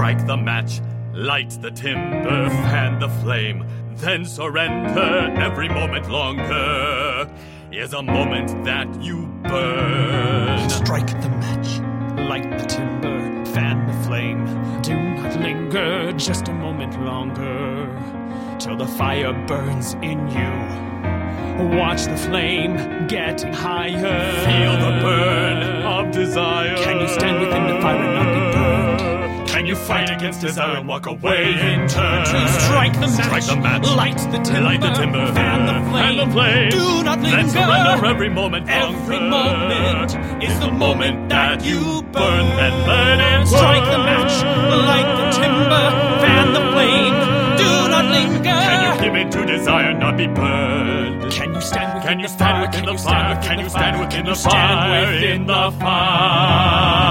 Strike the match, light the timber, fan the flame, then surrender. Every moment longer is a moment that you burn. Strike the match, light the timber, fan the flame. Do not linger just a moment longer, till the fire burns in you. Watch the flame getting higher. Feel the burn of desire. Can you stand within the fire and not be burned? Can you fight against desire and walk away in turn? To strike the match, light the timber, fan the flame. Do not linger. Then surrender every moment longer. Every moment is the moment that you burn. Then let it strike the match, light the timber, fan the flame. Do not linger. Can you give in to desire, not be burned? Can you stand within Can you stand within the fire? Can you stand within the fire? In the fire.